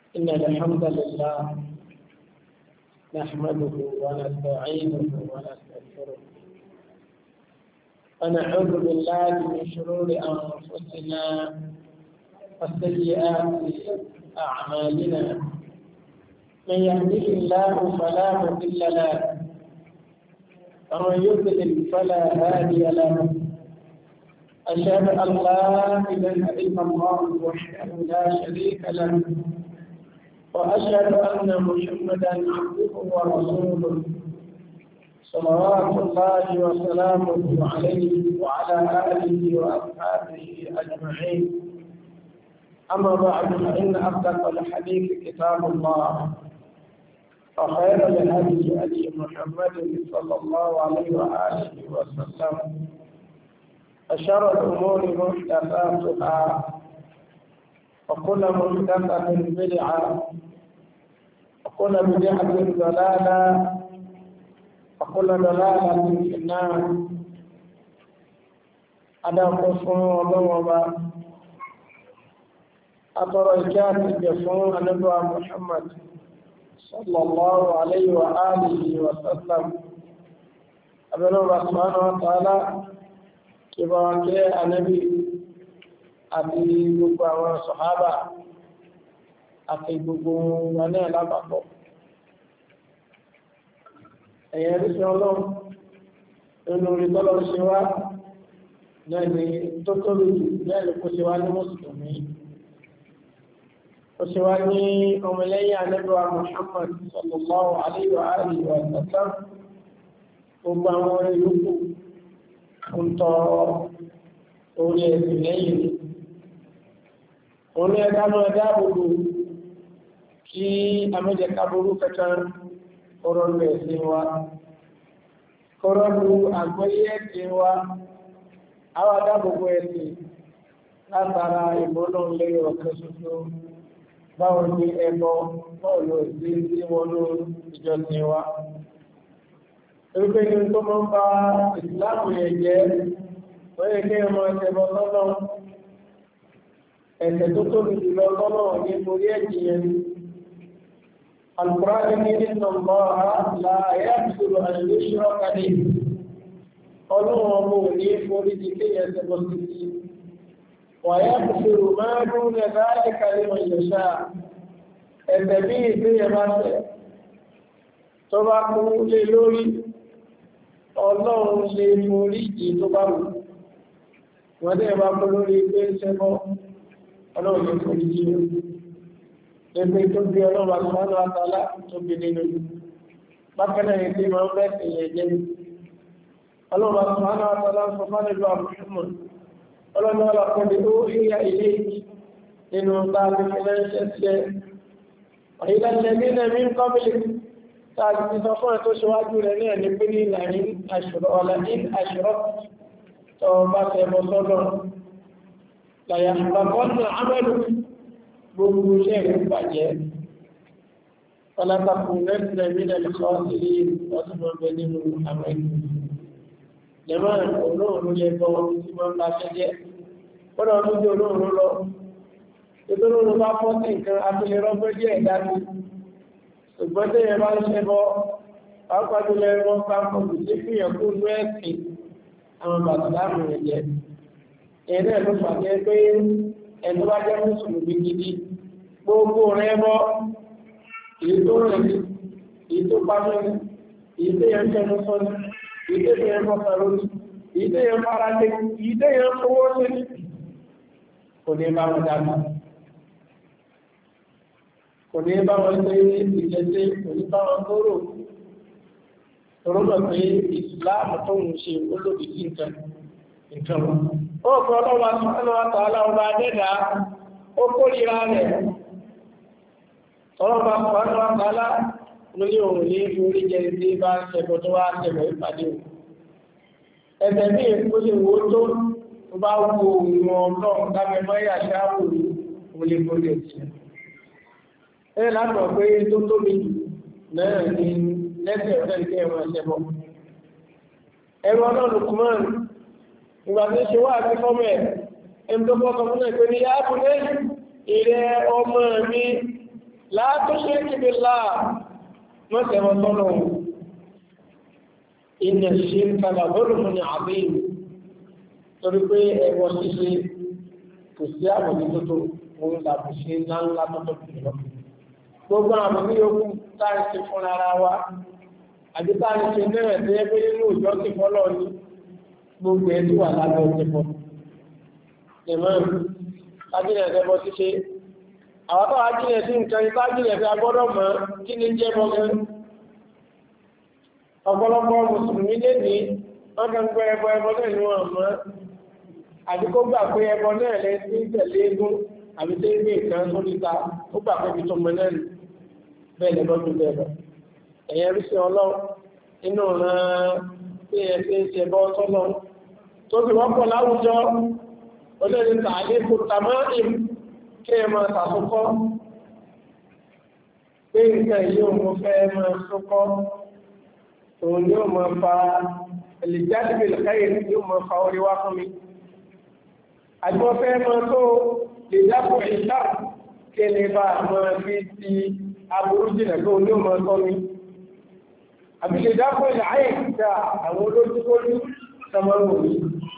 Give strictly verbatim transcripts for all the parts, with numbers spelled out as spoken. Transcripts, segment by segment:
إن الحمد لله نحمده ونستعينه ونستغفره ونعوذ بالله من شرور أنفسنا وسيئات أعمالنا من يهده الله فلا مضل له ومن يضلل فلا هادي له أشهد أن لا إله إلا الله وحده لا شريك له وأشهد أن محمدا عبده ورسوله صلوات الله وسلامه عليه وعلى آله وأصحابه أجمعين. أما بعد فإن أصدق الحديث كتاب الله وخير الهدي هدي محمد صلى الله عليه وآله وسلم وشر الأمور محدثاتها وكل محدثة بدعة وكل بدعة ضلالة وكل ضلالة في النار. أنا قسم وضوبا أترى الكاتب يفون نبوة محمد صلى الله عليه وآله وسلم. أبنى الله سبحانه وتعالى كبارك النبي àti gbogbo àwọn sọ̀hábà àti gbogbo wọn náà lápapọ̀. Ẹ̀yẹ̀ ríṣẹ́ ọlọ́run nínú orí tọ́lọ́ ṣe wá náà ni tó tóbi jù náà ló kó ṣe wá ní mùsùlùmí. Ó ṣe wá ní ọmọlẹ́yìn Ànábì wa Muhammad sallallahu alaihi wa alihi wa sallam. Gbogbo àwọn orí yòókù ń tọ orí ẹ̀sìn lẹ́yìn òun ẹ̀ká náà dáàbòbò kí amẹ́jẹ̀ká burú kẹta ọ̀rọ̀ rẹ̀ sí wa kọ́rọ̀ lu àgbọ́yé ẹ̀sìn wa àwa dáàbòbò ẹ̀sìn látara ìbọ́nà lé ọ̀kan ṣoṣo báwo ni ẹbọ báwo ló sí sí wọn ló ìjọsìn wa. Ẹgbẹ́ ni tó máa ń bá ìsìláàmù yẹn jẹ́ wọ́n yẹ kí ẹ máa ṣẹbọ sọ́nà ẹ̀sẹ̀ tó tóbi jùlọ lọ́nà ní orí ẹ̀jì yẹn. Al-Qur'an ní nínú ọmọ àlá ẹ̀yà ìṣòro àìlú ṣọ́ kàdé. Ọlọ́run ọmọ ò ní forí di kéèyàn ṣẹbọ sí i. Wàyà ìṣòro máa dún ní ẹ̀dá ìkàlẹ̀ wọn ìyẹ̀ṣà. Ẹ̀sẹ̀ bí ìgbéyẹ̀ bá tẹ̀. Tó bá kú lé lórí, Ọlọ́run lè forí jì tó bá wù. Wọ́n dẹ̀ bá kú lórí pé ṣẹbọ. Ọlọ́run lè forí jí ní ẹgbẹ́ tó bí ọlọ́run àtúnwánú àtàlá tó bí nínú bákanáà yìí tí ma ń bẹ́ sí ilẹ̀ jẹ́ ọlọ́run àtúnwánú àtàlá ń sọ fánìlú àmúṣùmọ̀ ọlọ́run alákọ̀ọ́lẹ̀ ó híyà ilé nínú tàbí fínẹ́ṣẹ́ ṣẹ́ ọ̀yílẹ̀ ní ẹ̀mí ń kọ́bílì tàbí ti sọ fún ẹ̀ tó ṣíwájú rẹ̀ ní ẹ̀ní pé ní ìlànà àṣírọ́ tó bá tẹ̀ bọ́ sọ́dọ̀ láyà àbàkọ́nà àmẹ́lú gbogbo iṣẹ́ rẹ̀ bàjẹ́ ọlápapọ̀ lẹ́sìnlẹ̀ mílẹ̀ lọ́kọ́ ilé ọdúnmọ̀bẹ̀ nínú àmẹ́lú lẹ́mọ́ olóòrùn lè bọ́ tí wọ́n bá ṣẹ́ jẹ́ kọ́nà ọdún jẹ́ olóòrùn lọ ètò olóòrùn bá fọ́ sí nǹkan afẹ́lẹ́rọ́gbẹ́ díẹ̀ dájú ṣùgbọ́n tí ẹ bá ń ṣẹ́ bọ́ pàápàá wọn bá kọ̀ sí fìyàn kú lú ẹ̀sìn àwọn bàtàlámù rẹ̀ jẹ́ ẹ̀rẹ́ ló fàjẹ́ pé ẹni wá jẹ́ mùsùlùmí gidi gbogbo rẹ̀ bọ́ èyí tó rẹ̀ ní èyí tó pàmọ́ ní èyí tó yẹn tẹnu sọ ní èyí tó yẹn mọ́ta lórí èyí tó yẹn fara lé èyí tó yẹn fowó sí ní kò ní bá wọn dáná kò ní bá wọn ṣe ìjẹsẹ kò ní bá wọn kóró torọ́mọ̀ pé ìsìláàmù tó ń ṣe olóbi sí nǹkan nǹkan wọn. Ó kọ́ ọlọ́wà sọ́nà àtàlà ọba adẹ́dà ó kórìíra rẹ̀. Ọlọ́wà sọ́nà àtàlà lórí òun ní orí jẹ́ tí bá ṣẹ̀bọ̀ tó wá ṣẹ̀bọ̀ ìpàdé òun. Ẹ̀sẹ̀ ní èkó ṣe wo tó bá wo òun ọlọ́run dámẹ́mọ́ ìyàṣá òun ò lè borí ẹ̀sìn. Ẹ látọ̀ pé tó tóbi náà ní lẹ́sẹ̀ ọ̀rẹ́ ìkẹ́ ẹ̀wọ̀n ṣẹ̀bọ̀. Ẹ̀rọ ọlọ́run kùmọ́rùn ìgbà tó ṣe wá àti fọ́mọ̀ ẹ̀, ẹni tó fọ́ sọ fún ẹ̀ pé ní yáàbù lẹ́yìn ìrẹ́ ọmọ mi la tushrik billah mọ́sẹ̀wọ́ tọ́lọ̀ inna shirka la dhulmun adhim torí pé ẹ̀wọ̀ ṣíṣe kò sí àwọn ìtótó òun làbù ṣe ńláńlá tọ́tọ́ jùlọ gbogbo àwọn ní okú táà ṣe fún ara wa àti táà ṣe náà tí ẹ pé nínú ìjọ ti fọ́lọ́ ní gbogbo ẹ̀ tó wà lábẹ́ òjẹ́pọ̀ ìmọ̀ tájìnà ẹ̀sẹ̀bọ̀ ṣíṣe àwọn tó wá jílẹ̀ sí nǹkan ipá jílẹ̀ fi agbọ́dọ̀ mọ̀ kí ní jẹ́ bọ́gẹ́ ọ̀pọ̀lọpọ̀ mùsùlùmí lè ní wọ́n kàn gbọ́ ẹbọ ẹbọ náà ní wọn mọ́ àti kó gbà pé ẹbọ náà lẹ sí tẹ̀lé egún àbí tó gbé nǹkan tó níta ó gbà pé ibi tó mọ náà nì bẹ́ẹ̀ lẹ́bọ́ tó bẹ́ẹ̀ lọ ẹ̀yẹ rí sí ọlọ́run inú ran tí ẹ fi ń ṣe bọ́ sọ́lọ́ tó fi wọ́pọ̀ láwùjọ olórí tààlé kò tàmọ́ ìm kí ẹ máa ṣàtúnkọ́ pé nǹkan yìí ò mọ fẹ́ máa sọ́kọ́ òun ni ó máa fa ẹlẹ́jáde lẹ́káyè ni ó máa fa orí wá fún mi àjọ fẹ́ máa tó lè dápò ìṣá kí ẹni bá máa fi ti aburú jìnà tó ní ó máa tọ́ mi àbí lè dápò ìlàáyè ìjà àwọn olójúkójú sọmọ́rò mi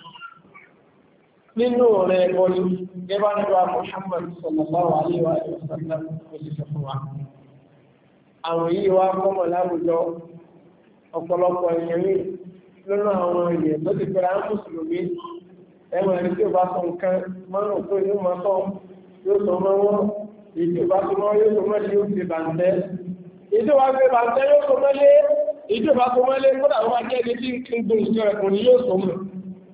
nínú rẹ̀ bọ́lú gẹ́bá nígbà Muhammad sallallahu alaihi wa sallam kò sí sọ fún wa àwọn yìí wá kọ́mọ̀ láwùjọ ọ̀pọ̀lọpọ̀ èèyàn rí lọ́nà àwọn èèyàn tó ti pẹ̀lú àwọn mùsùlùmí ẹ̀wọ̀n ẹni tí ó bá sọ nǹkan mọ́nà tó inú mọ́ sọ yóò sọ mọ́ wọ́n èyí tí ó bá sọ mọ́ yóò sọ mọ́lé yóò fi bàǹtẹ́ èyí tó wá gbé bàǹtẹ́ yóò sọ mọ́lé èyí tó bá sọ mọ́lé kódà wọ́n wá jẹ́ ẹni tí ń gbé ìṣọ́ ẹ̀kùn ni yóò sọ mọ́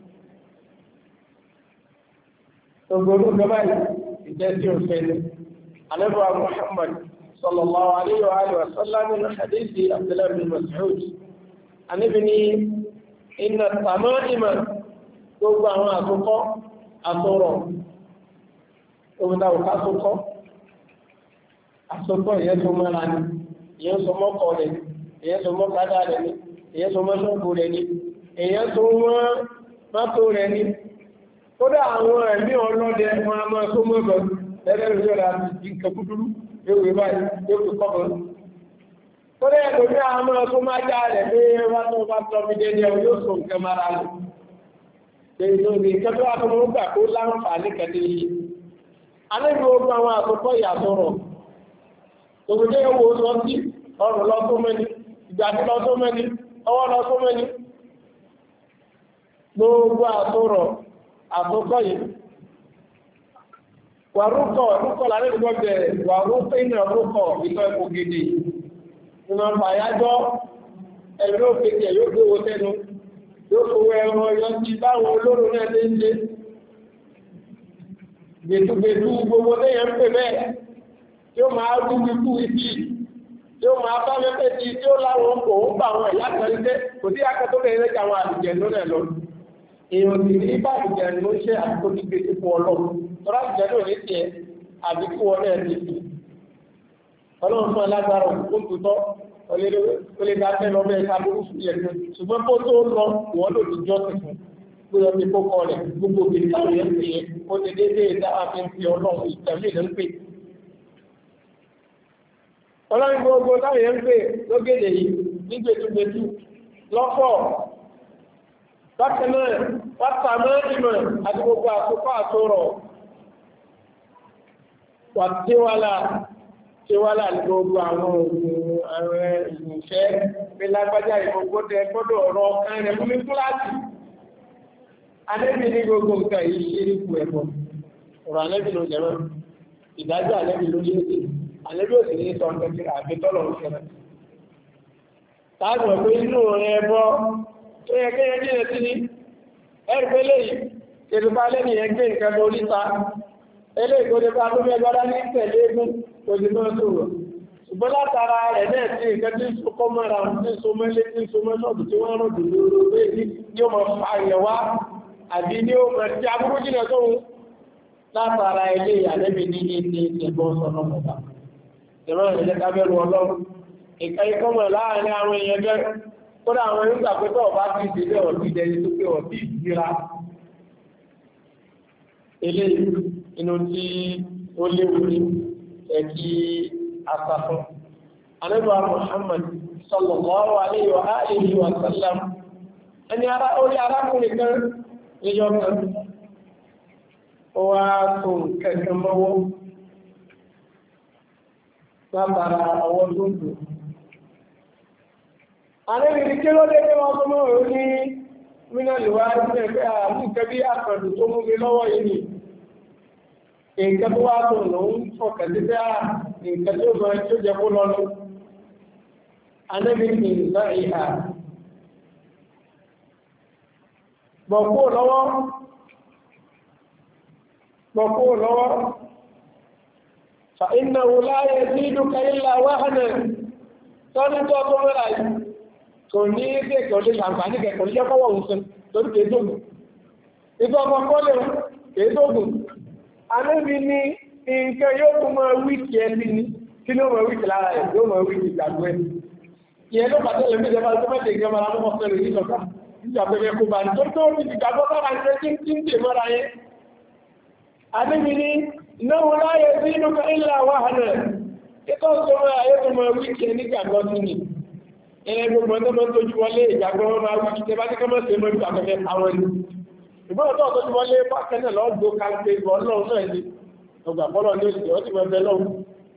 gbogbo olùgbọ́bá ìjẹ́ tí ó fẹ́ ní alẹ́bùwà Muhammad sallallahu alaihi wa alihi wa sallam min hadithi Abdullah bin Mas'ud anibi ni inna tamaima gbogbo àwọn àkókò àtọrọ òmìnira òkà àkókò àkókò ìyẹn tó mọ́ra ní ìyẹn tó mọ́kọ̀ rẹ̀ ìyẹn tó mọ́kàdá rẹ̀ ní ìyẹn tó mọ́ṣọ́gbò rẹ̀ ní ìyẹn tó mọ́tò rẹ̀ ní kódà àwọn ẹ̀mí ọlọ́dẹ wọn a máa tó mọ́bọ̀ lẹ́lẹ́rìn yóò rà bí nǹkan kúdúrú yóò wé báyìí yóò fi kọ́bọ̀ kódà ẹ̀kọ́ ní àwọn máa tó máa já rẹ̀ pé wá tó bá tọ́ mi dé ní ọ yóò sọ nǹkan mara lò èyí tó ní ìkẹ́ tó wà tó mọ́ gbà kó láǹfààní kẹ́tẹ́ yìí alẹ́bí ogun àwọn àkókò ìyàtọ̀rọ̀ òkùnjẹ́ owó lọ sí ọrùn lọ tó mẹ́ni ìgbàdí lọ tó mẹ́ni ọwọ́ lọ tó mẹ́ni gbogbo àtọ̀rọ̀ àkókò yìí wà rúkọ̀ rúkọ̀ láti gbọ́ bẹ̀rẹ̀ wà rúkọ̀ iná rúkọ̀ ìtọ́ ẹ̀kọ́ gidi ìmọ̀ fàyájọ́ ẹ̀rọ òkèkè yóò gbówó tẹnu yóò fowó ẹ̀rọ yọ sí báwọn olóró náà lé ń lé gbèdúgbèdú gbogbo lẹ́yìn ń pè bẹ́ẹ̀ tí ó máa rú ikú ibi tí ó máa bá mẹ́fẹ́ tí tí ó láwọn kò ń bà wọn ìyá kan lé kò sí akẹ́tọ́ bẹ̀rẹ̀ lẹ́jà àwọn àlùjẹ̀ lónà lọ èèyàn sì ní bá àlùjẹ̀ ló ṣe àdúgbò ní gbèsè fún ọlọ́run tọ́lá àlùjẹ̀ náà ní tiẹ̀ àbí kú wọn náà ní ti ọlọ́run fún alágbára òkú tutọ́ ó lè dá fẹ́ lọ bẹ́ẹ̀ sábúrú fún yẹn ṣùgbọ́n bó tó lọ wọ́n lò ní jọ́sìn fún gbọ́dọ̀ fi kókọ rẹ̀ gbogbo òkèlè táwọn yẹn ń pè é ó ti déédéé dáhà fi ń fi ọlọ́run ìtẹ̀lé ló ń pè. ọlọ́run gbogbo táwọn yẹn ń pè lógèdè yìí ní gbẹtugbẹtu lọ́pọ̀ bákan náà wáta náà ìmọ̀ àti gbogbo àkókò àtòrọ̀ wà tíwálà tíwálà ní gbogbo àwọn òògùn àwọn ìrìnṣẹ́ pé lágbájá ìgbogbo gbọ́dọ̀ ọ̀rọ̀ kan rẹ̀ fún mi kíláàsì. Anẹ́bí ní gbogbo nǹkan yìí ṣe ní kú ẹ̀kọ́. Ọ̀rọ̀ anẹ́bí ló jẹ́ náà. Ìdájọ́ anẹ́bí ló yé sí. Anẹ́bí ò sì ní sọ nǹkan tí àbí tọ́lọ̀ ń ṣẹlẹ̀. Táàbọ̀ pé inú rẹ̀ bọ́ tó yẹ kéyẹ ní ẹtí ní. Ẹ̀rù pé léyìí, kèrùbá lẹ́nu yẹn gbé nǹkan lórí ta. Eléyìí kò lè bá tó fẹ́ gbọ́dá ní tẹ̀lé egún kò sì máa sọ̀rọ̀. Ṣùgbọ́n látara rẹ̀ náà sí nǹkan tí ń so kọ́ mọ́ra tí ń so mọ́lé tí ń so mọ́ṣọ́ọ̀bù tí wọ́n rọ̀ dùn lórí pé ní ó máa fa àyẹ̀wá àbí ní ó mọ̀ tí aburú jìnà tó ń látara ilé àlẹ́bí ní ilé ẹgbọ́n sọ́nà mọ̀ta. ìran ìrìnlẹ̀ kábẹ́rù ọlọ́run ìka ikọ́ mọ̀ láàrin àwọn èèyàn jẹ́ kódà àwọn ìrìngbà pé tọ́ bá ti ìdílé ọ̀bí dẹni tó pé ọ̀bí ìgbéra ilé inú tí ó léwu ní ẹ̀kí àsàfún Ànábì Muhammad sallallahu alayhi wa alihi wa sallam ẹni ara orí arákùnrin kan níjọ́ kan ó wá tó kẹ̀kẹ́ mọ́wọ́ látara ọwọ́ tó dùn. Àníbi kí ló dé ní wọ́n tó mọ́ òun ní mínàlì wá ní ẹgbẹ́ àmú nǹkan bí àkàndù tó mú mi lọ́wọ́ yìí ni nǹkan tó wá tó lòun fọkàn sí bá nǹkan tó mọ tó jẹ kó lọ́nu. Àníbi ní ìlú ìhà bọ̀kú lọ́wọ́ bọ̀kú lọ́wọ́ fa innahu la yaziduka illa wahnan tọ́ní tó tó mẹ́ra yìí kò ní kéèkò lè ṣàǹfàní kẹ̀kọ̀ ní jẹ́kọ́wọ́ òun torí kéèdógún ìtọ́ ọmọ kọ́lẹ̀ kéèdógún Ànábì ní nǹkan yóò kún mọ́ wíkì ẹni ní kí ní ó mọ̀ wíkì lára ẹ̀ yóò mọ̀ wíkì ìgbàgbọ́ ẹ̀ ìyẹn ló pàtẹ́ lè méjọba tó mẹ́tẹ̀ ìgbàmọ́ ara mọ́ fẹ́rẹ̀ yìí lọ́gbà ìjàpẹ̀rẹ̀ kó bá ní tó tó fi ìgbàgbọ́ sára ń tẹ́ tí ń tè mọ́ra yẹn Ànábì ní náà láyé sí inú kan ilẹ̀ wàhánà ikọ́ sọ́rọ̀ ayé tó mọ̀ wíkì ẹni gbàgbọ́ sí ni ẹ̀rẹ́ gbogbo ọdọ́ mọ́ tó jú wọlé ìgbàgbọ́ máa wíkì tẹ́ bá ní kọ́mọ́ sí mọ́ ìgbàgbẹ́ àwọn ẹni ìgbọ́n tó tó jú wọlé pàkẹ́nà lọ́gbọ́ kálùpé ìgbọ́ ọlọ́run náà ni ọgbà bọ́lọ̀ ní òṣìṣẹ́ ó ti mọ̀ bẹ́ lọ́wọ́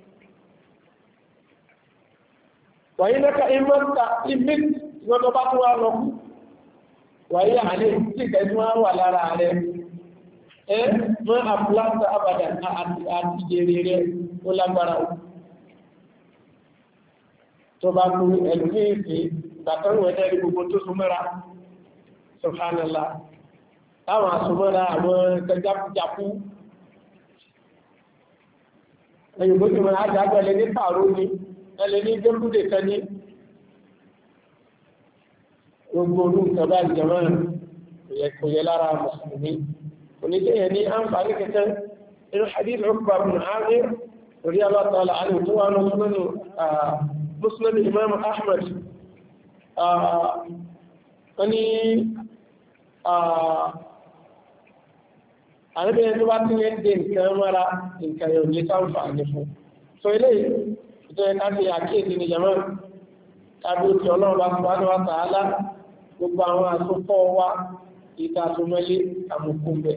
wàyí lẹ́ka ìmọ̀ta ìmí ìgbọ́n tó bá tó wá lọ wàyí àlẹ́ tí ìgbẹ́ tí wọ́n wà lára rẹ̀ ẹ mọ́ àpùlásà àbàdà àti jèrè rẹ̀ ó lágbára o tó bá kú ẹlùmí ìfì ìgbàtọ́rù ẹ̀dẹ́ gbogbo tó súnmọ́ra subhanallah táwọn àsúnmọ́ra àwọn kẹjápújápú ẹ̀yìnbó tí wọ́n ájágbẹ́lẹ̀ ní pàró ní ẹlẹ́ ní gbẹ́múdé kan ní gbogbo olú ìjọba ìjọba kò yẹ lára mùsùlùmí oníkẹyẹ ní àǹfààní kẹtẹ inú hadith Uqba ibn Amir radiyallahu ta'ala anhu tó wà ní súnmọ́nù Muslim Imam Ahmad wani àríbẹ̀yẹn tó bá tí yẹn dé nǹkan mara nǹkan yóò ní sáǹfààní fún so ilé ìtọ́ ẹ̀ká sí àkíyèsí ní jama tàbí òkè ọlọ́run bá subhanahu wa ta'ala gbogbo àwọn àtúnkọ́ wa ìta àtúnmọ́lé àmùkú bẹ̀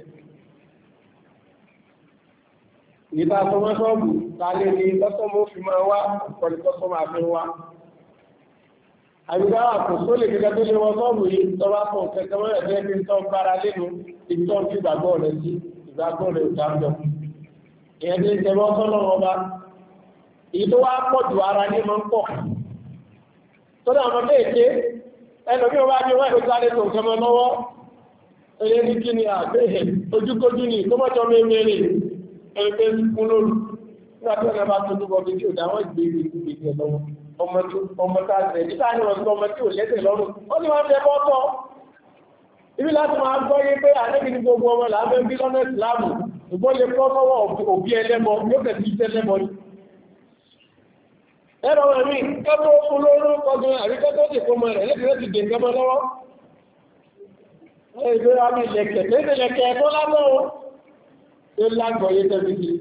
ìta àtúnmọ́ sọ́ọ̀bù tààlé ní lọ́sọ́mọ́ fi máa wá ọ̀pọ̀lẹ̀ tọ́sọ́mọ́ àfi wá àbíká àkóso lè gẹ́gẹ́ tó lé wọn sọ́ọ̀bù yìí tọ́wá fún kẹkẹ́ mọ́ ẹ̀fẹ́ fi ń tọ́ gbára lẹ́nu ibi tó ń fi ìgbàgbọ́ rẹ̀ sí ìgbàgbọ́ rẹ̀ ìdájọ́ ìyẹn tí ń tẹ̀wọ́ sọ́nà ọba èyí tó wá pọ̀ jù ara ní mọ́ ń pọ̀ tọ́lá àwọn méèké ẹnu bí wọ́n bá ní wọ́n èdè sáré tó nǹkan mọ́ lọ́wọ́ eré ní kí ni àgbéhẹ̀ ojúkójú ni tó mọ́jọ́ mẹ́mẹ́rẹ̀ ẹgbẹ́ kún lóru nígbà tí wọ́n bá tó túbọ̀ bí kí ò dáwọ́ ìgbèrè ìgbèrè lọ́wọ́ ọmọ tá a tẹ̀ nígbà ní wọ́n tó ọmọ tí ò lẹ́sẹ̀ lọ́rùn ó ní wọ́n fẹ́ bọ́ tọ́ ibi láti máa gbọ́ yé pé àlẹ́bí ní gbogbo ọmọ làbẹ́ bí lọ́nà ìsìláàmù ìgbọ́n lè kọ́ sọ́wọ́ òbí ẹlẹ́mọ yóò kẹ̀ sí iṣẹ́ lẹ́mọ ni ẹ̀rọ ẹ̀mí kẹ́tọ́ fún lóró kọgbọ́n àríkẹ́tọ́ ti fún ọmọ rẹ̀ lẹ́bí rẹ̀ ti dè nǹkan lọ́wọ́ ẹgbẹ́ àmì ilẹ̀kẹ̀ lẹ́sẹ̀lẹ̀kẹ̀ ẹ̀tọ́ lábọ́ ó lágbọ̀ yé tẹ́bí sí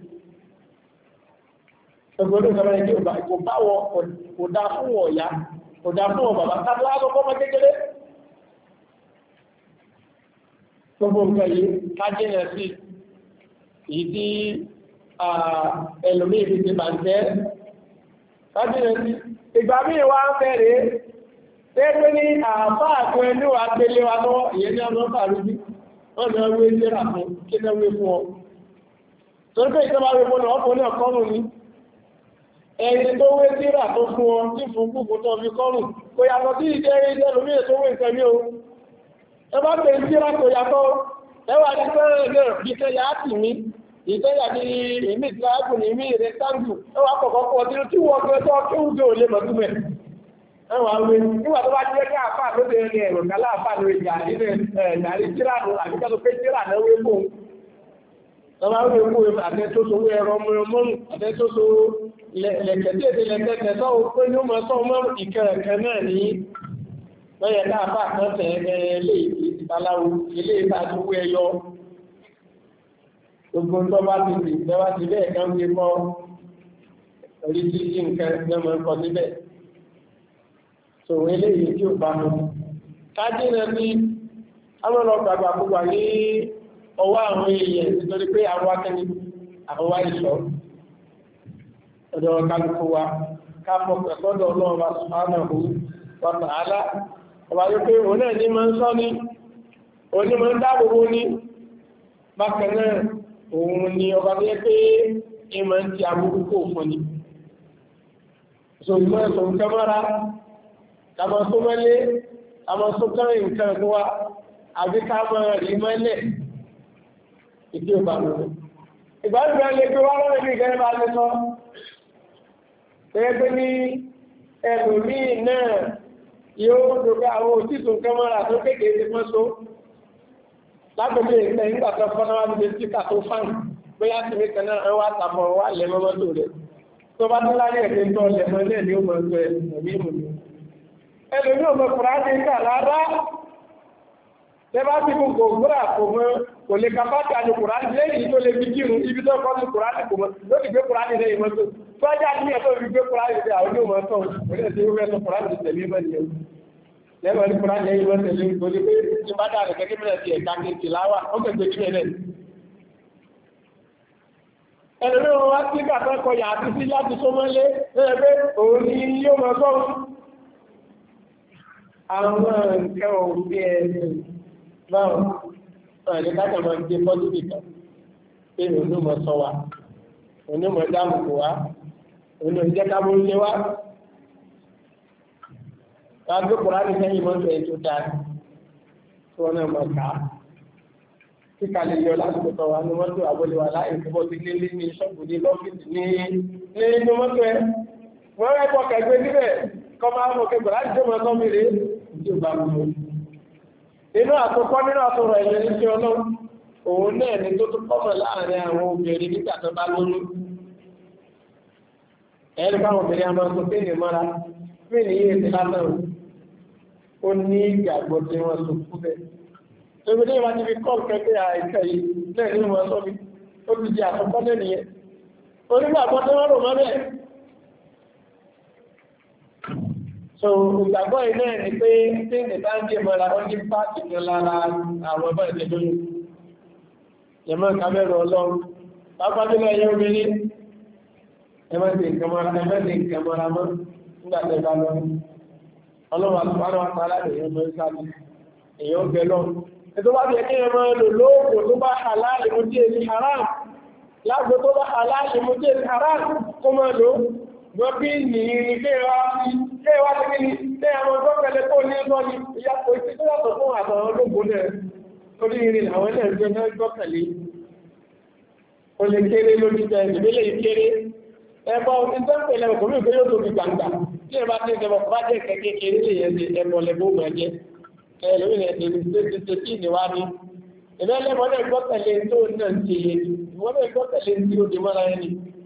ẹgbẹ́ olóògbé ẹgbẹ́ kò bá wọ kò dá fún ọ̀yá kò dá fún ọ bàbá káàkiri àkọ́kọ́ ọmọ kékeré gbogbo nǹkan yìí kájínà sí ìdí ẹlòmí ìbí ti bàjẹ́ kájínà sí ìgbà míì wá ń bẹ̀rẹ̀ tẹ́gbẹ́ ní àbá àti ẹni wà gbélé wa lọ́wọ́ ìyẹn ní ọmọ fàrúbí wọ́n ni wọ́n wé jẹ́rà fún kí ní wé fún ọ torí pé ìjọba wé fún ọkọ̀ ní ọkọ̀rùn ní ẹni tó wé jẹ́rà tó fún ọ tí fún gbogbo tó fi kọrùn kò yàtọ̀ sí ìjẹ́ ìjẹ́ lómi ètò owó ìfẹ́ ní o ẹ bá pè jẹ́rà kò yàtọ̀ ẹwà ní pẹ́rẹ̀ bí kẹyà á tì mí ìtẹ́yà ní ìmí ìtìláàgùn ní ìmí ìrẹ́ sáǹgù ẹwà kọ̀kọ́ tí ó tí wọ́n gbé tó kí ó gbé òlé mọ̀túnmẹ̀ ẹwà wé nígbà tó bá jẹ́ kí àfà lóde ẹni ẹ̀rọ kálá àfà lórí ìjà nínú ẹ̀yàrí tíráàdù àbíkẹ́ tó pé tíráà náà wé fún ọmọ wé fún àtẹ́ tó so ẹ̀rọ mọ́rún àtẹ́ tó so lẹ̀kẹ̀tẹ̀ lẹ̀kẹ̀tẹ̀ tó pé ní ó mọ̀ sọ mọ́ ìkẹrẹ̀kẹ́ náà ní lọ́yẹ̀ ká àfà kan tẹ̀ ilé ìtàláwo ilé ìtàjúwé ẹyọ gbogbo ń tọ́ bá ti rí ìjọba ti bẹ́ẹ̀ kan gbé mọ́ oríṣiríṣi nǹkan ní ọmọ nǹkan níbẹ̀ tó eléyìí tí ó bá mú kájí náà ní àwọn ọgbàgbà púpà ní ọwọ́ àwọn èèyàn nítorí pé àwọn akẹ́ni àwọn wá ìṣọ́ ọ̀dọ̀ kálukú wa káàpọ̀ pẹ̀sọ́dọ̀ ọlọ́ọ̀bá subhanahu wa ta'ala ọba yóò pé òun náà ní máa ń sọ ní òun ní máa ń dáàbòbò ní bákan náà òun ni ọba tó yẹ pé ìmọ̀ ń ti aburú kò fún ni ṣògbọ́n ẹ̀sùn kẹmọ́ra kàmọ́ tó mẹ́lé kàmọ́ tó kẹrin nǹkan ẹ̀kọ́ wa àbí kàmọ́ rí mẹ́lẹ̀ ìdí ọba lọ́wọ́ ìgbàlùgbà lè gbé wá lọ́wọ́ ní ìgẹ́rẹ́ bá lè sọ pẹ́ẹ́pẹ́ ní ẹlòmíì náà yóò dòkè àwọn òtítùn kẹmọ́ra tó kéèkéé ti mọ́ so lágbègbè ìpẹ́ nígbà tó fọ́nà wá níbi síkà tó fáìn bóyá tí mi kan náà wá tàbọ̀ wá lẹ́mọ́ mọ́tò rẹ̀ tó bá tó láyé ẹ̀kẹ́ tó lẹ́mọ́ náà ni ó mọ̀ ẹ̀kọ́ ẹ̀mí ìmùmí ẹlòmí ọmọ kùránì kà lára tẹ́bá tí kò kò gbúra kò mọ́ kò lè ka fáta ní kùránì lẹ́yìn tó lè fi kírun ibi tó kọ́ ní kùránì kò mọ́ lórí gbé kùránì lẹ́yìn mọ́tò tó ajá ní ẹ̀tọ́ fi gbé kùránì lẹ́yìn àwọn onímọ̀ tó orí ẹ̀sẹ̀ ìwé ẹ̀sọ̀ kùránì tẹ̀lé mọ́ nìyẹn lẹ́mọ̀ ní kùránì lẹ́yìn mọ́ tẹ̀lé nítorí pé tí bá dáa kẹ́kẹ́ mìíràn ti ẹ̀ka kejì láwà ó kẹ́gbẹ́ kí ẹ̀rẹ́ ẹ̀rọ wọn wá sí kàtọ́ kọyà àti sí láti tó mọ́lé lẹ́ẹ̀ẹ́ òun ni yóò mọ́ sọ́run àwọn nǹkan òbí ẹni báwọn ọ̀rẹ́ kájà máa ń gbé pọ́sítì kan pé onímọ̀ sọ wa onímọ̀ dáàmùkù wa onímọ̀ jẹ́ ká mú ilé wa káàgbé kùránì sẹ́yìn mọ́tò ẹ̀ tó dáa tí wọ́n náà mọ̀ ká kíkà lè yọ lásìkò tó wà ní mọ́tò àbọ̀lé wa láì tó bọ́ sí lé ní ṣọ́ọ̀bù ní lọ́fíìsì ní inú mọ́tò ẹ̀ wọ́n rẹ̀ pọ̀ kẹgbẹ́ níbẹ̀ kọ́ máa mọ̀ kẹgbẹ́ láti tó mọ́ sọ́mi rèé tí ó bá mú inú àkọ́kọ́ nínú àtọ́rọ̀ ẹ̀yẹ ní ṣe ọlọ́run òun náà ni tó tó kọ́mọ̀ láàrin àwọn obìnrin nígbà tó bá lóyún ẹ̀rí báwọn obìnrin a máa tó pé ní mọ́ra pé ní yíyẹ ti lásán ó ní ìgbàgbọ́ tí wọ́n tó kú bẹ́ẹ̀ tóbi ní ìwádìí fi kọ́ kẹ́kẹ́ àìsàn yìí náà nínú wọn sọ mi ó ti di àkọ́kọ́ náà nìyẹn onígbàgbọ́ tí wọ́n rò mọ́ bẹ́ẹ̀ so ìgbàgbọ́ iná ẹni pé tí ní bá ń jẹ́ mọ́ra wọ́n ní pàtì ní lára àwọn ọba ìtẹ́jọ́ ní yẹmọ́ ìkàmẹ́rọ ọlọ́run pápá tó lẹ́yẹ obìnrin ẹmọ́sí ìkàmọ́ra mọ́ nígbàtẹ́ bá lọ ọlọ́run àtúwárọ̀ àtàrà èèyàn mọ́ ìsáàbì èèyàn bẹ lọ ètò bá bí ẹkẹ́ ẹmọ́ lò lóòkò tó bá halal mú díẹ̀ ní haram lágbo tó bá halal mú díẹ̀ ní haram kó mọ́ lò gbọ́ bí nìyí ní kéwàá ṣé wá ti ní ṣé àwọn ọgọ́kẹ̀lẹ́ tó ní ẹgbọ́ ni ìyàpọ̀ ìsí tó yàtọ̀ fún àtàwọn ológun náà torí ìrìn àwọn ilẹ̀ ìjọ náà gbọ́kẹ̀lé o lè kéré lórí jẹ ìgbélé ìkéré ẹbọ ìtọ́pẹ̀lẹ̀ ọkùnrin ìgbé yóò tóbi gbangba tí ẹ bá ti ẹbọ bá jẹ kékeré lè yẹn ti ẹbọ lẹbọ mọ jẹ ẹlòmíràn ẹsẹ ní ṣe tí ìníwá ní ìrẹ́lẹ́bọ náà gbọ́kẹ̀lé tó náà ti yẹ ìwọ́n náà gbọ́kẹ̀lé tí ó di mọ́ra ẹni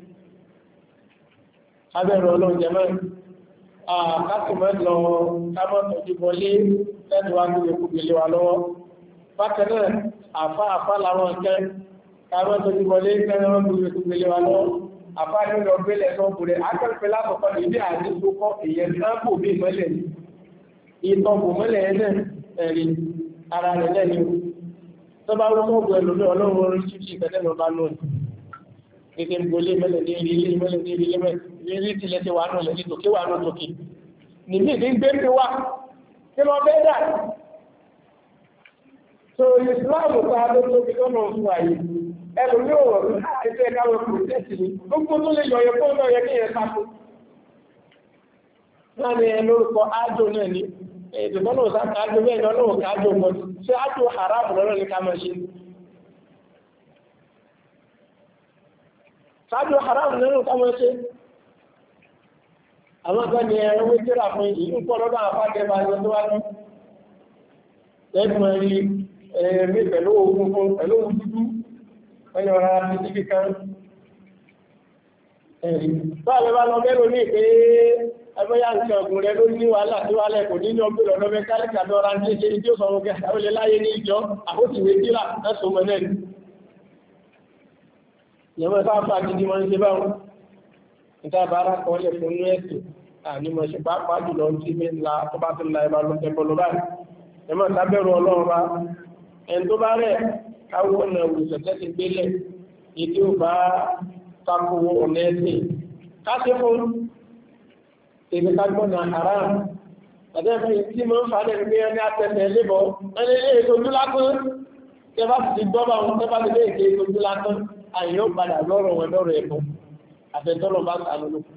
abẹ́rẹ́ ọlọ́run jẹ mẹ́rin àkásùmọ́ lọ kámọ́tọ̀ jíbọlé lẹ́nu wá ní ìkúgbèlé wa lọ́wọ́ bákan náà àfá àfá láwọn kẹ́ kámọ́tọ̀ jíbọlé lẹ́nu wá ní ìkúgbèlé wa lọ́wọ́ àfá nínú ọgbẹ́lẹ̀ tó bùrẹ̀ akẹ́kọ̀ọ́ lápapọ̀ ìdí àdínkùkọ́ èyàn sáàbò bí mọ́lẹ̀ ìtọ́bù mọ́lẹ̀ ẹ̀nà ẹ̀rí ara rẹ̀ lẹ́nu tó bá wọ́n mọ́ ọgbẹ̀ lórí ọlọ́run orí ṣíṣí ìtẹ́lẹ̀ bá lónìí gẹ́gẹ́ gbolé mẹ́lẹ̀ ní ilé mẹ́lẹ̀ ní ilé mẹ́lẹ̀ ní ilé tilẹ̀ ti wà náà lẹ́ni tòkè wà náà tòkè nìmí ìdí ń gbé ń wá kí lọ bẹ́ dà so ìsìláàmù tó a ló tóbi lọ́nà fún àyè ẹlò ní òwò ẹgbẹ́ káwọn protest ni gbogbo tó lè yọ ẹ̀kọ́ náà yẹ kí ẹ sáfù náà ni ẹ lórúkọ ájò náà ni ìdìbọn náà sá kájò bẹ́ẹ̀ náà náà kájò mọ́ ṣé ájò haram lọ́rọ̀ ní ká máa ṣe kájò haram nínú ká máa ṣe àwọn ọ̀gá ni ẹ̀rọ wé tíra fún ìlú pọ̀ lọ́dọ̀ àpájẹ́ bá yọ tó wá ní ẹgbùn ẹ̀rí ẹ̀mí pẹ̀lú ogun fún pẹ̀lú ogun dúdú wọ́n yọ ara ti síbí kan ẹ̀rí tó àwẹ́ bá lọ mẹ́rọ ní pé ẹgbẹ́yà ń kẹ́ ọ̀gùn rẹ ló ní wàhálà tí wàhálà kò ní ní ọgbẹ́ lọ́dọ́ mẹ́kálíkà lọ́ra ní ṣe tí ó sọ wọn kẹ́ àwọn ilé láyé ní ìjọ àkótìwé tíra lẹ́sùn mọ́ náà ìyẹ̀mọ́ sáfà gidi máa ń ṣe báwọn níta bára kan lè fún ní ẹ̀sìn àní mọ̀ ṣe pàápàá jùlọ tí mi ńlá tó bá ti la ẹ̀bá lọ ẹ̀bọ̀ lọ báyìí ẹ mọ̀ sábẹ́rù ọlọ́run bá ẹni tó bá rẹ̀ káwọ́ ọ̀nà ìwòsàn ti gbélé ìdí ò bá tako ọ̀nà ẹ̀sìn káṣí fún èdè kágbọ́nà haram tàbí ẹ̀fẹ́ tí mo ń fa lẹ́nu pé ẹni àtẹ̀tẹ̀ lébọ̀ ẹni ilé ètò ojú lásán tí ẹ bá ti gbọ́ bá wọn tẹ́ bá ti lé èdè ètò ojú lásán àyè ó padà lọ́rọ̀ wọn lọ́rọ̀ ẹ̀kọ́ àfẹ́tọ́lọ̀ bá sàánú ló.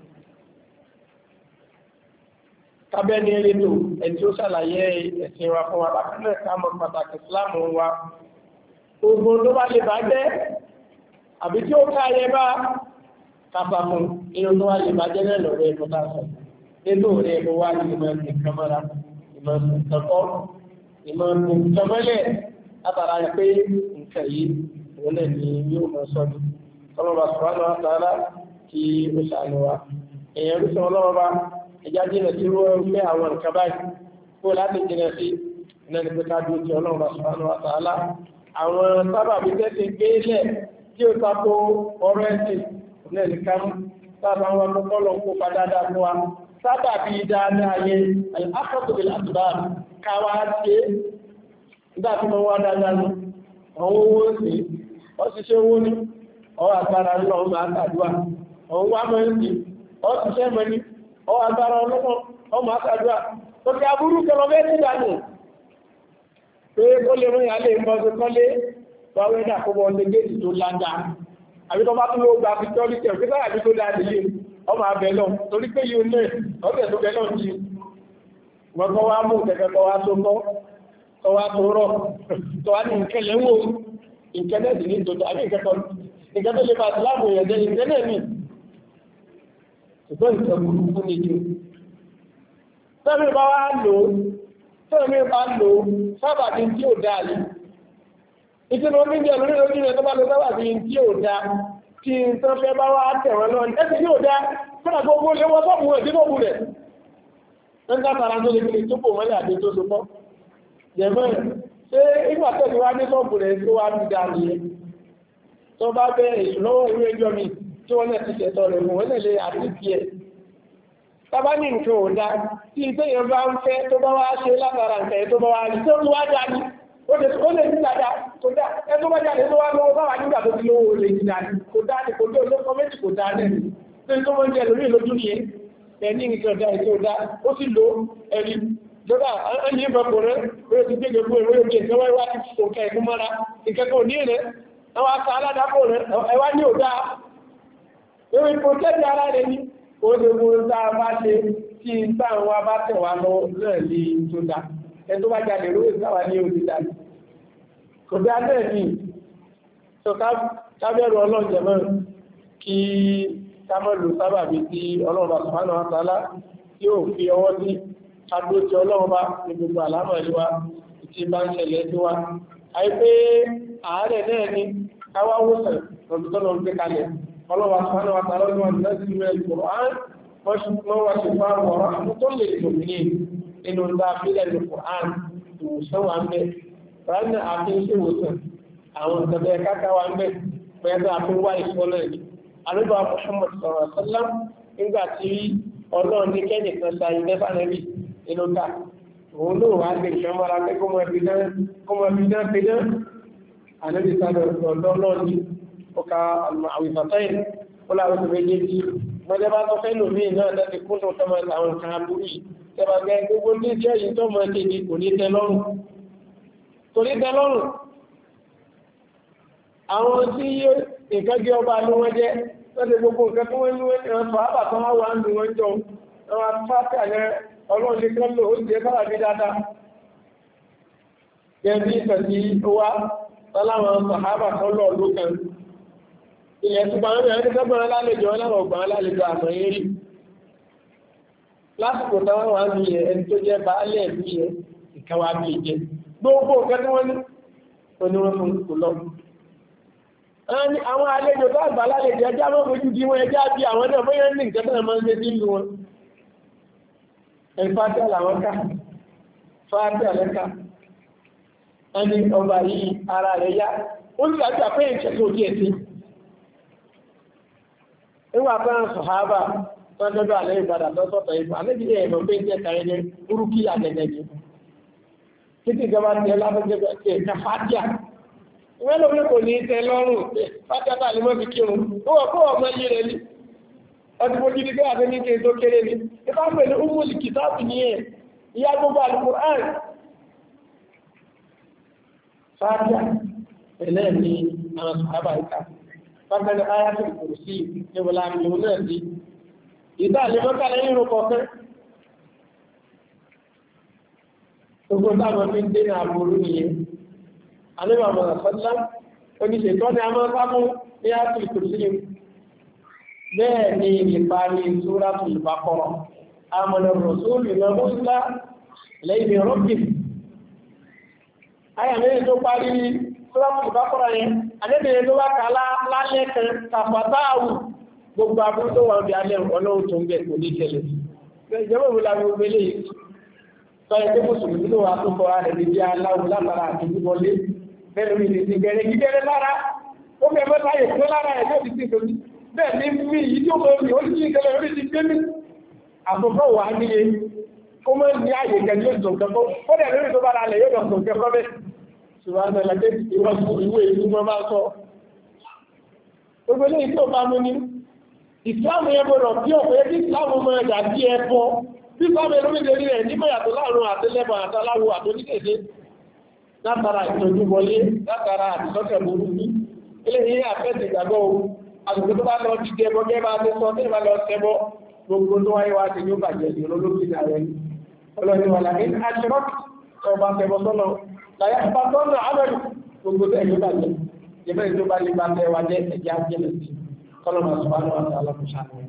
kábẹ́ni elétò ẹni tí ó ṣàlàyé ẹ̀sìn wa fún wa lákàtúntà ká mọ̀ pàtàkì ìsìláàmù wa ogun tó bá lè bá jẹ́ àbí tí ó ká ayẹ bá kápá fún inú tó wá lè bá jẹ́ náà lọ́rọ̀ ẹ̀kọ́ tá a sọ nínú rẹ̀ ẹ̀kọ́ wá ní ìmọ̀ ẹ̀sìn kámọ́ra ìmọ̀ ìtọ́kọ́ ìmọ̀ ìtọ́mọ́lẹ̀ látara pé nǹkan yìí òun náà ni yóò mọ̀ sọ́dún ọlọ́ba subhanahu wa ta'ala kí ó ṣàánú wa èèyàn rúṣọ ọlọ́ba ẹjá jìnà sí wọ́n fẹ́ àwọn nǹkan báyìí kó láti jìnà sí iná ní pé ká dúró ti ọlọ́ba subhanahu wa ta'ala àwọn sábàbí tẹ́sí gbélẹ̀ tí ó tako ọ̀rọ̀ ẹ̀sìn náà ní ká mú sábà wọn kọ́kọ́ lọ kó padà dá fún wa sábàbí dáadáa yẹ àkọ́kọ́ àtúbà káwá ṣe nígbà tí wọ́n wá dáadáa ní àwọn owó sí ọ́ṣiṣẹ́ owó ní ọwọ́ agbára ńlọ ọmọ àtàdúwà ọwọ́ wá mọ́ ní ọ́ṣiṣẹ́ mọ́ ní ọwọ́ agbára ọlọ́mọ ọmọ àtàdúwà tó kí aburú kẹlọ bẹ́ẹ̀ ní ìdánù pé kó lè rún ìyálé ìmọ̀ọ́sọ kọ́lé wáwẹ́dà kó bọ́ ọdẹ géètì tó lágbá àbí tó bá tún ló gba fìtọ́lítì ọ̀gbẹ́ sára bí tó dáa nìyí ọmọ abẹ náà torí pé yóò náà ọ̀tẹ̀ tó bẹ náà ti wọ́n kọ́ wá mú kẹ̀kẹ́ kọ́ wá tó kọ́ kọ́ wá tó rọ̀ tó wá ní ìkẹlẹ̀ wò ìkẹlẹ̀ sì ní tòtò àbí ìkẹkọ̀ọ́ ìgbẹ́ tó lè bá ìsìláàmù ìyẹ̀jẹ́ ìgbẹ́lẹ̀ mi ṣùgbọ́n ìṣẹ́ burúkú ní jù tẹ́mí bá wá lò tẹ́mí bá lò sábàbí tí ò dáa ní ìtìlú omi jẹ́ lórí lórí rẹ̀ tó bá lọ sábàbí tí ò dáa tí n tán fẹ́ bá wá tẹ̀wọ̀n lọ ẹ̀sì tí ò dáa fúnà gbogbo lé wọ́n sọ́ọ̀mù ẹ̀ dínú rẹ̀ ń dátara tó lè fi tó pò mọ́lẹ̀ àti tó so mọ́ jẹ̀mọ́ ṣé ìgbà tẹ̀sí wá ní sọ́ọ̀bù rẹ̀ tó wá ti dáa nìyẹn tó bá bẹ́ ìṣúlọ́wọ́ ìwé ẹjọ́ mi tí wọ́n náà ti ṣẹ̀tọ́ rẹ̀ mú wọ́n lè àtìkí ẹ̀. Tábá ní nǹkan ò dá tí ìtẹ́yẹ̀ bá ń fẹ́ tó bá wá ṣe látara nǹkan tó bá wá rí tó wá dá ní ó lè ní dáadáa kò dá ẹ tó bá jáde tó wá lọ́wọ́ báwa nígbà tó ti lówó lè ní dáa kò dá ní kò dé olóko méjì kò dá náà ní tó tó wọ́n jẹ lórí ìlójú nìyẹn ẹni nǹkan dá ètò dá ó sì lo ẹni lọ́dà ẹni ìbọ̀kùnrin ó ti gbé gbogbo ìwé òkè ìgbẹ́wọ́ wá ti sòkè ìfúnmọ́ra ìkẹ́kọ̀ọ́ ní ìrẹ́ àwọn aka aládàpọ̀ rẹ̀ ẹwà ní òdá ewé protect ara rẹ̀ ní oòdògbò tá a bá ṣe tí ń tà wọn bá tẹ̀wà lọ náà ní tó dá ẹ tó bá jáde lórí ìsáwà ní òdí dá kò dá náà ní so kábẹ̀rù ọlọ́jẹ̀mọ́ kí kámọ́lù sábàbí tí ọlọ́run subhanahu wa ta'ala yóò fi ọwọ́ sí agbóti ọlọ́run bá ní gbogbo àlámọ̀ ìlúwa tí bá ń ṣẹlẹ̀ sí wa àìpé ààrẹ náà ní káwàwòsàn lọ́dútọ́lọ́ ń gbé kalẹ̀ ọlọ́wà sọ́nà wa tààrà ní wọn lẹ́sìn ilẹ̀ ìkùrán wọ́n wá sí fún àwọn ọ̀rọ̀ tó lè tò ní inú ńlá fílẹ̀ ìkùrán ìwòsàn wa ń bẹ ránà àti ìṣèwòsàn àwọn ìtọ́bẹ̀ káká wa ń bẹ pẹ̀lú àfi wá ìṣọ́lẹ̀ àlébà Muhammad sọ̀rọ̀ sọ́lá nígbà tí ọlọ́run ní kẹ́nìkan sa ilẹ̀ fánẹ́bì inú ta òun ló wà lè ṣe mọ́ra pé kó mọ́ ẹbí náà fi náà ànábì sáré ọ̀dọ́ náà ní ọkà àwìfàtẹ́yìn ó láwọn tó méjì tí mọ́jẹ́ bá tọ́ fẹ́ lòmí náà láti kún tó tọ́mọ àwọn nǹkan aburú yìí tẹ́bà gẹ́ gbogbo ní iṣẹ́ yìí tó mọ́ kéde kò ní tẹ́ lọ́rùn kò ní tẹ́ lọ́rùn àwọn tí nǹkan jẹ́ ọba ló wọ́n jẹ́ lọ́dẹ gbogbo nǹkan tó wọ́n ní wọ́n sọ àbàtàn wá wà ń dùn wọ́n jọ àwọn afáfẹ́ àyẹ ọlọ́run ní kán lò ó jẹ́ sára bí dáadáa gẹ́bí ìfẹ̀sí wá tọ́láwọn sàhábà kan lọ lókan ilẹ̀ tí bá ń rẹ̀ ẹni tọ́gbọ̀n lálejò ọlọ́rọ̀ ọgbọ̀n lálejò àmọ̀ yẹ́rí lásìkò táwọn wà ní ẹni tó jẹ́ baálẹ̀ bí ẹ ìkẹwà bí jẹ gbogbo nǹkan tí wọ́n ní oníwọ́n fún kò lọ àwọn àlejò tó àgbà lálejò ẹjá mọ́ fojú bí wọn ẹjá bí àwọn náà bóyá ní nǹkan tó máa ń ṣe sí ìlú wọn ẹ̀fáàtì àlàwọn ká fáàtì àlẹ́ká ẹni ọba yìí ara rẹ̀ yá ó ní àti àpẹ́ ìṣẹ́ tó díẹ̀ sí nígbà tó ń sọ̀hábà tó ń dọ́dọ̀ àlẹ́ ìpadà tó sọ̀tọ̀ ìbò àlẹ́bí ẹ̀ mọ̀ pé jẹ́ kàrẹ́ ní burúkú àgẹ̀gẹ̀gẹ̀ títí ìjọba tẹ lábẹ́jẹ́ ẹ̀ka fàtíà ìwé lóbi kò ní tẹ lọ́rùn fàtíà bá lè mọ́ fi kírun ó wọ́n kó ọmọ yìí rẹ̀ ní ọdún mojú ní gbáyàtọ̀ ní kí n tó kéré ní ipá pẹ̀lú umul kìtàbù ní ẹ̀ ìyá gbogbo Al-Qur'an fàtíà ẹ̀lẹ́ ní àwọn sọ̀hábà ìka Bákan Ayatul Kursi ní wọlá àmì náà sí. Ìdá lè mọ́ká lẹ́yìn ìrùn kọ̀ọ̀kan. Gbogbo táwọn fi ń dé ní àbúrú nìyẹn. Àníbà mọ̀ràn sọ́lá, oníṣètọ́ ni a máa bá mú ní Ayatul Kursi. Bẹ́ẹ̀ ni ìparí Suratul Baqarah. Amana ar-rasulu bima unzila ilayhi min rabbih. Àyà mẹ́rin tó parí Suratul Baqarah yẹn. Àdébìnrin tó wá ká lálẹ́ kan kàfàtàwù gbogbo abúrú tó wà ní alẹ́ ọlọ́run tó ń bẹ̀ kò ní tẹ́lẹ̀. Ìjọba òun la gbogbo eléyìí. Sọ ẹgbẹ́ mùsùlùmí tó wà tó kọ́ ara rẹ̀ bí aláwọ̀ lábára àti gbígbọ́lé. Bẹ́ẹ̀ lórí ti ti gẹ̀rẹ́ gígẹ́rẹ́ lára. Ó fẹ́ mọ́ láyè tó lára ẹ̀ lórí ti tòní. Bẹ́ẹ̀ ni mí yìí tó mọ̀ mí ó ní ìkẹlẹ̀ orí ti gbé mi. Àkọ́kọ́ wà á níye. Ó mọ̀ ní àyè kẹ́ni yóò dùn kẹ́kọ́. Ó dẹ̀ lórí tó bá ra lẹ̀ yóò dùn kẹ́kọ́ bẹ́ẹ̀. Ṣùgbọ́n ẹlẹ́gbẹ́ ìwé ìlú wọn máa sọ. Gbogbo ilé ìtò bá mú ní. Ìsìláàmù yẹn gbọdọ̀ bí ọ̀pọ̀ yẹ kí ìsìláàmù mọ ẹ̀dà bí ẹbọ. Bí ìsìláàmù yẹn lórí lórí rẹ̀ nígbà yàtọ̀ láàrùn àtẹlẹ́bọ̀ àtàláwo àtòníkèdè. Látara ìtọ́jú wọlé, látara àtìsọ́kẹ̀ burúkú. Ilé yìí àfẹ́sì ìgbàgbọ́ ohun. Àgbègbè tó bá lọ ti jẹ ẹbọ gẹ́gẹ́ bá ti sọ tí ìbá lọ sẹ́bọ. Gbogbo tó wáyé wá ti ní ó bàjẹ́ ìrọlókè náà rẹ̀. Ọlọ́run wà láyé aṣọ́rọ́kì tó bá fẹ́ bọ́ sọ́nà láyé àpapọ̀nà àmàlù gbogbo ẹ̀yọ́ bá jẹ́ jẹ́mẹ́ ìjọ bá lè bá tẹ́ wà jẹ́ ẹ̀já jẹ́mẹ́ sí kọlọ̀mà sọ̀rọ̀ àti alákùnṣà rẹ̀.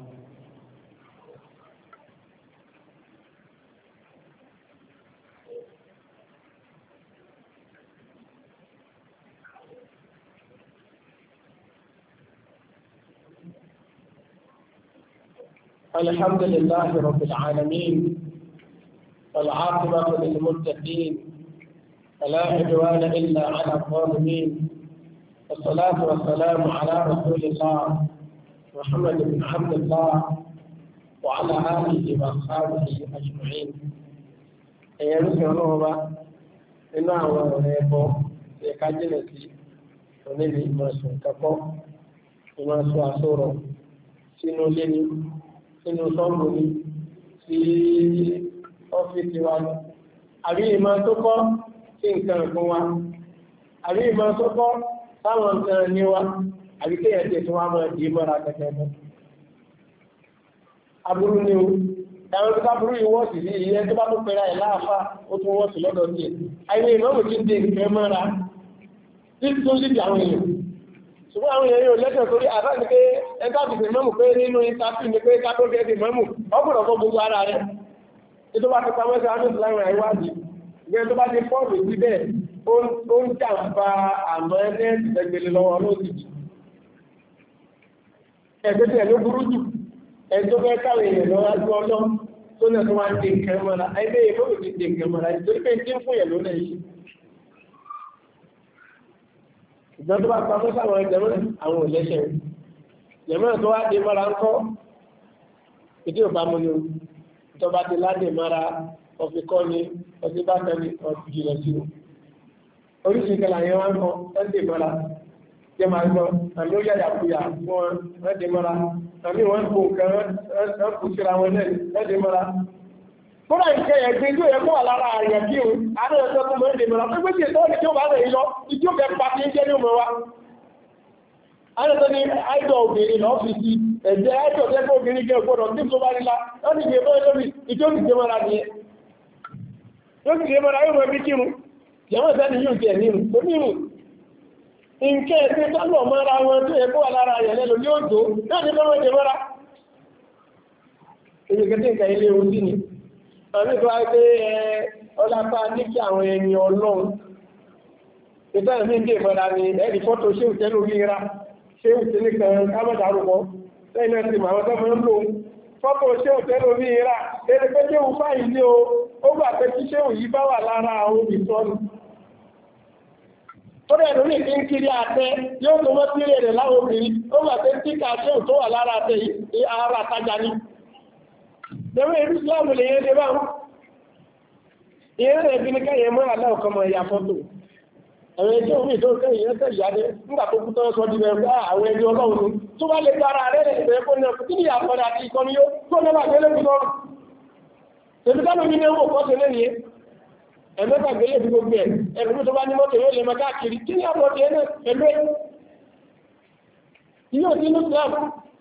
الحمد لله رب العالمين والعاقبة للمتقين فلا عدوان إلا على الظالمين والصلاة والسلام على رسول الله محمد بن عبد الله وعلى آله وأصحابه أجمعين. ẹ̀yẹ lóṣù ọlọ́ọ̀bá nínú àwọn ọ̀rẹ́ ẹ̀bọ ẹ̀ka jìnà sí oníbi ìmọ̀sùn kẹ́kọ́ ìmọ̀sùn àsọ̀rọ̀ sínú ilé ní sínú sọ́ọ̀bù ní sí ọ́fíìsì wa ní àbí ìmọ̀ tó kọ́ sí nǹkan fún wa àbí ìmọ̀ tó kọ́ sáwọn nǹkan ní wa àbí kéèyàn tí tó wá mọ́ di mọ́ra kẹ́kẹ́ mọ́ aburú ni o ẹ̀rọ tó bá burú ìwọ́ sí sí ìyẹn tó bá tó pẹ̀lá ẹ̀ láàfá ó tún wọ́n sí lọ́dọ̀ sí ẹ̀ àìní ìmọ̀mù tí ń dé nǹkan mọ́ra tí tó lè di àwọn èèyàn ṣùgbọ́n àwọn èèyàn yóò lẹ́sẹ̀ sórí àbá ní pé ẹgbẹ́ àti ìmọ̀mù pé nínú ìtàkì ní pé ká tó gẹ́ ti mọ̀mù ọgbọ̀dọ̀ fọ́ gbogbo ara rẹ̀ tó bá ti pamọ́ sí àwọn ìsìláìmọ̀ àìwádìí ìgbẹ́ tó bá ti fọ́ọ̀mù síbẹ̀ ó ń jàǹfà àmọ́ ẹgbẹ́ ìgbẹ́gbẹ̀lẹ̀ lọ́wọ́ lóòtìtì ẹgbẹ́ tí ẹ̀ ló burú jù ẹjọ́ fẹ́ káwẹ̀ èèyàn lọ́wọ́ ajú ọlọ́ tó náà tó wá ń dé nǹkan mọ́ra ẹgbẹ́ ìfọ́wò ti dé nǹkan mọ́ra nítorí pé tí ń fún yẹ̀ lónà yìí ìjọ tó bá pamọ́ sáwọn ẹgbẹ̀rún àwọn òlẹ́ṣẹ̀ jẹ̀mọ́ tó wá dé mọ́ra ń kọ́ ìdí òbá mú ni ìjọba ti ládé mọ́ra ọ̀fikọ́ ni ọtí bá tẹ́lẹ̀ ọ̀jìnà sí o oríṣìí kẹlà yẹn wá ń kọ́ ẹ́ndé mọ́ra jẹ́ máa gbọ́ àmì ó yàyà kúyà fún wọn ẹ́ndé mọ́ra àmì wọn kò nǹkan ẹ́ kù síra wọn náà ẹ́ndé mọ́ra fúnra ìṣe ẹ̀gbẹ́ tó yẹ kó wà lára àyẹ̀ kí o àánú ẹ̀sọ́ tó mọ́ ẹ́ndé mọ́ra pé pé tí ètò ọ̀nì tí ó bá rẹ̀ lọ ìdí ó fẹ́ pa kí ń jẹ́ ní ọmọ wa àánú tó ní àìdọ̀ obìnrin lọ́fíìsì ẹ̀jẹ̀ àìdọ̀ tẹ́gbẹ́ obìnrin gẹ́ gbọ́dọ̀ tí tó bá rí la lọ́nà ìgbẹ́ bọ́ lórí ìjọ́ ìgbẹ́ mọ́ra nìyẹn yóò sì gbé mọ́ra yóò mọ́ bí kírun jẹ́mọ́ sẹ́ni yóò jẹ́ nínú onírun nǹkẹ́ ẹ̀sẹ̀ tọ́lọ̀ mọ́ra wọn tó yẹ kó wà lára ayẹ̀ lẹ́lò ní òjò náà ní lọ́wọ́ jẹ mọ́ra ìrìnkẹ́tẹ́ nǹkan ilé ojú ni àmì tó wáyé pé ọlápá ní kí àwọn ẹni ọlọ́run ìtọ́ ẹ̀mí ń dè mọ́ra ni ẹ̀rì fọ́tò ṣéwù tẹ́lú ríra ṣéwù tẹ́lú kan kámọ́dárúkọ lẹ́yìn náà ti mọ̀ àwọn tọ́mọ ń lò fọ́tò ṣéwù tẹ́lú ríra ẹni pé ṣéwù fáyìí ní o ó gbà pé kí ṣéwù yìí bá wà lára àwọn ìsọ́nù Kódà ẹ̀rọ ní kí ń kiri àtẹ yóò tó mọ́ sílé rẹ̀ láwọn obìnrin, ó wà pé tí kàṣẹ́ ò tó wà lára àtẹ yìí, ara àtajà ni. Lẹ́wọ́n ìlú Ìsìláàmù lè yẹn lè bá wọn. Ìyẹn rẹ̀ bí ní káyẹ̀ mọ́ àlá ọ̀kan mọ̀ ìyá fọ́tò. Àwọn ẹjọ́ omi tó kẹ́yìn yẹn tẹ̀lé adé nígbà tó kú tọ́wọ́ sọ di bẹ̀rẹ̀ bá àwọn ẹni ọlọ́run tó bá lè gbára rẹ̀ rẹ̀ bẹ̀rẹ̀ kó ní ọkùn kí ni àkọ́dà àti ìkọ́ni yóò tó lọ́wọ́ àgbélé bí lọ́rùn. Tèmi ká lómi ní owó kọ́ sí lẹ́yìn yẹn. Ẹ̀mẹ́ta gbélé bí gbogbo ẹ̀ ẹ̀rù tó bá ní mọ́tò yóò lè mọ káàkiri kí ni àbọ̀ tiẹ̀ náà pẹ̀lú ẹ̀. Yóò ní Islam.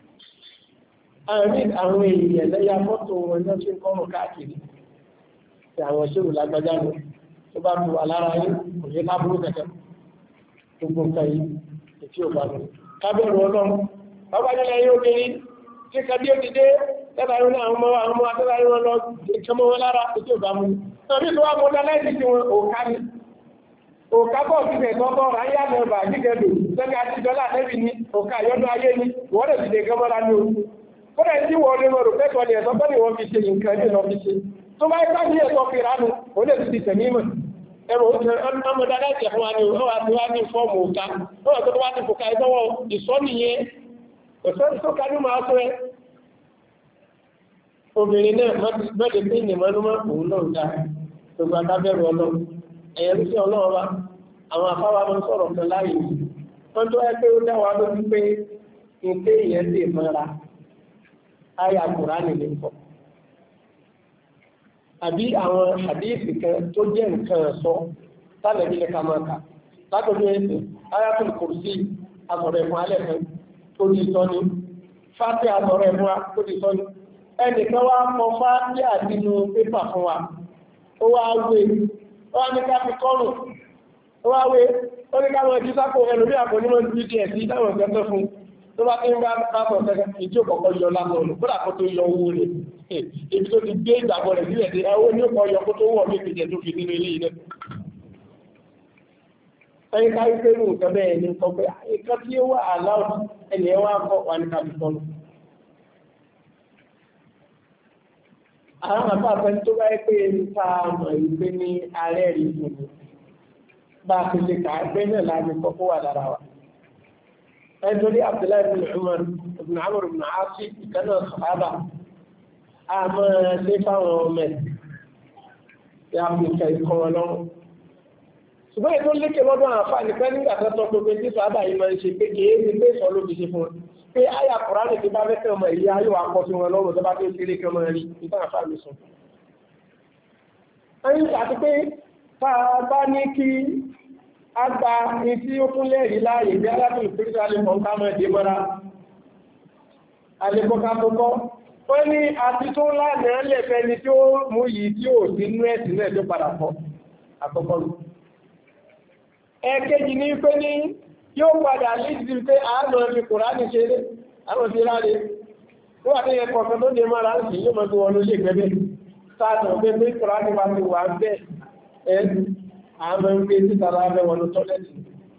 Àárín àwọn èèyàn lẹ́yà mọ́tò wọn náà fi ń kọ́rùn káàkiri. Àwọn ṣòro lágbájá lọ tó bá bu alára yín kò ní lábúrú kẹ̀kẹ́. Gbogbo nǹkan yìí ètí ò bá lọ. Kábẹ̀rù ọlọ́run. Bàbá nílẹ̀ yóò kiri kí kàbí ó ti dé tẹ́bà yóò ní àwọn ọmọ àwọn ọmọ akẹ́bà yóò lọ ìkẹmọ wọn lára ètí ò bá mú. Tọ́bí tó wá mọ́ dáláìsí tí wọn òkà ní. Òkà bọ̀ sí ẹ̀ tọ́tọ́ ráyà mẹ́bà nígẹ̀dù sẹ́ni àti dọ́là tẹ́bì ní òkà yọ́dún ayé ní wọ́n lè ti dé gẹ́mọ́ra ní orí. Kódà tí wọ́n lè mọ̀ rò pẹ́tọ́ ni ẹ̀tọ́ ni wọ́n fi ṣe nǹkan ní lọ fi ṣe. Tó bá ipá ní ẹ̀tọ́ fi ránu, ó lè ti tẹ̀mí mọ̀. Ẹ̀rọ ọmọ dáadáa jẹ̀ fún wa ní ọwọ́ àti wá ní fọ́ọ̀mù òkà. Ó wà tó wá ti fòkà ìtọ́wọ́ ìsọ́nìyẹn. Òsọ́nìsọ́ka ní máa sọ ẹ. Obìnrin náà mọ́dé pé ìnìmọ́númọ́ òun náà dá gbogbo adábẹ́rù ọlọ́run ẹ̀yẹ ló sí ọlọ́run wa àwọn afáwa máa ń sọ̀rọ̀ kan láàyè wọ́n tó ẹ pé ó dá wa lójú pé nǹkan èèyàn lè mọ́ra àyà Kùránì lè kọ́ àbí àwọn àdéhìsì kan tó jẹ́ nǹkan sọ tálẹ̀ bí lẹ́ka máa kà látọ̀jú ẹ̀sìn Ayatul Kursi àsọ̀rọ̀ ẹ̀fọn alẹ́ kan tó ti sọ ní fáti àsọ̀rọ̀ ẹ̀fọn tó ti sọ ní ẹnìkan wá kọ fáti àdínú pépà fún wa ó wá wé ó wá ní ká fi kọ́rùn ó wá wé ó ní ká mọ̀ ẹjú sápò ẹlòmí àpònímọ̀ ní bds sí táwọn ìgbẹ́sẹ̀ fún tó bá tí ń bá bábọ̀ kẹ́kẹ́ ìdí òkọ̀kọ́ yọ lásán lò kódà kó tó yọ owó rẹ̀ ibi tó ti gbé ìgbàgbọ́ rẹ̀ sílẹ̀ sí ẹwọ́ ní ọkọ̀ yọ kó tó wọ̀ ní ìpìjẹ tó fi nínú ilé ilẹ̀ ẹni ká wípé ní nǹkan bẹ́ẹ̀ ní nǹkan pé nǹkan tí ó wà aláwọ̀ ẹni ẹ wá kọ́ wà ní kábí sọ́nù àwọn àbá àfẹ́ tó bá yẹ pé ní ká mọ̀ ìgbé ní ààrẹ rí fún mi bá a fi lè kà á gbé náà láti kọ́kọ́ wà lára wa ẹjọ́rí Abdullahi ibn Umar ibn Amr ibn Asi ìkànnà sàhábà a máa ṣe fáwọn ọmọ ẹ̀ ya fi ìkà ikọ̀ wọn lọ́wọ́ ṣùgbọ́n ètò lékè lọ́dún àǹfààní pẹ́ nígbà tó tọ́ pé tí sàhábà yìí máa ń ṣe pé kìí ṣe pé sọ ló fi ṣe fún wọn pé àyà Kùránì ti bá fẹ́ ọmọ ìyá yóò wá kọ́ sí wọn lọ́rùn tó bá tó ṣe lékè ọmọ rí nígbà àǹfààní sùn. ẹni àti pé tá a bá ní kí agba ní tí ó fún lẹ́rí láàyè bí alábìn ìpínlẹ̀ alẹ́kọ̀ọ́ká mọ́ ẹ̀dẹ́ mọ́ra alẹ́kọ̀ọ́ká tó kọ́ wọ́n ní àti tó lánàá lẹ́fẹ́ ni tí ó mú yìí tí ó sí inú ẹ̀sìn náà tó padà kọ́ àkọ́kọ́ lù ẹ̀kejì ní pé ní yóò padà lídìí pé àánà fi Kùránì ṣeré àwọn ti ráre ó wà ní ẹ̀kọ́ kan tó dé mọ́ra ń sì yóò mọ́ tó wọn ló lè gbẹ́bẹ́ sáàtọ̀ pé pé Kùránì bá ti wà bẹ́ẹ̀ ẹ̀ àwọn ń gbé títàrà abẹ́ wọn tọ́lẹ̀tì